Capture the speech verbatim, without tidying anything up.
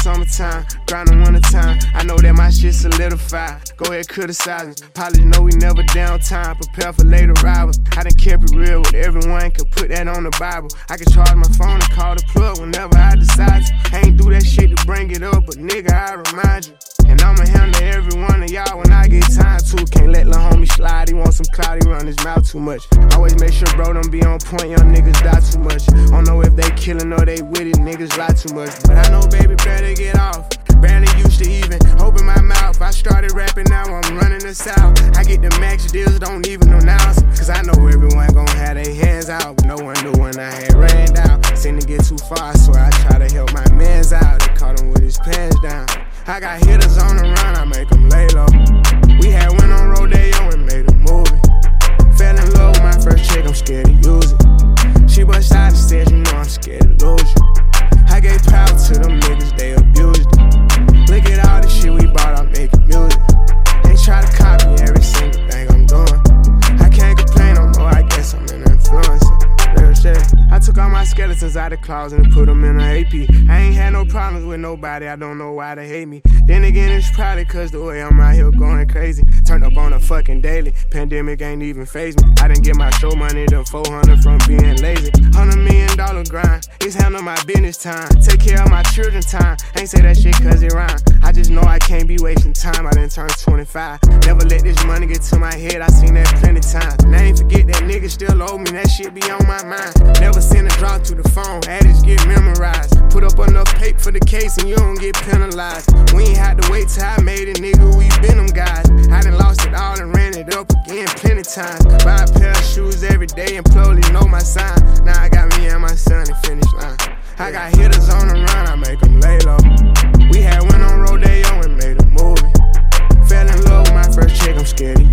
summertime, grinding one at a time. I know that my shit solidified. Go ahead, criticize me. Probably know we never downtime. Prepare for later rivals. I done kept it real with everyone. Could put that on the Bible. I can charge my phone and call the plug whenever I decide to. I ain't do that shit to bring it up, but nigga, I remind you. And I'ma handle every one of y'all when I get time to. Can't let lil' homie slide, he want some clout, he run his mouth too much. Always make sure bro don't be on point, young niggas die too much. Don't know if they killin' or they with it, niggas lie too much. But I know baby better get off, barely used to even open my mouth. I started rapping, now I'm running the south. I get the max deals, don't even announce. Cause I know everyone gon' have their hands out, but no one knew when I had ran down. Seemed to get too far, so I try to help my mans out. They caught him with his pants down. I got hitters on the run, I make them lay low. We had went on Rodeo and made a movie. Fell in love with my first chick, I'm scared to use it. She bust out and said, you know I'm scared to lose you. I gave power to them niggas, they abused it. Look at all the shit we bought, I'm making music. They try to copy every single thing I'm doing. I can't complain no more, I guess I'm an influencer. Real shit. I took all my skeletons out the closet and put them in an A P. I ain't had no problems with nobody, I don't know why they hate me. Then again, it's probably cause the way I'm out here going crazy. Turned up on a fucking daily, pandemic ain't even faze me. I didn't get my show money, them four hundred from being lazy. Hundred million dollar grind, it's handle my business time. Take care of my children time, ain't say that shit cause it rhyme. I just know I can't be wasting time, I done turned twenty-five. Never let this money get to my head, I seen that plenty times. And I ain't forget that nigga still owe me, that shit be on my mind. Never send a drop to the phone, addict get memorized. Put up enough paper for the case and you don't get penalized. We ain't had to wait till I made it, nigga, we been them guys. I done lost it all and ran it up again plenty times. Buy a pair of shoes every day and probably know my sign. Now I got me and my son at finish line. I got hitters on the run, I make them lay low. We had went on Rodeo and made a movie. Fell in love with my first chick, I'm scared to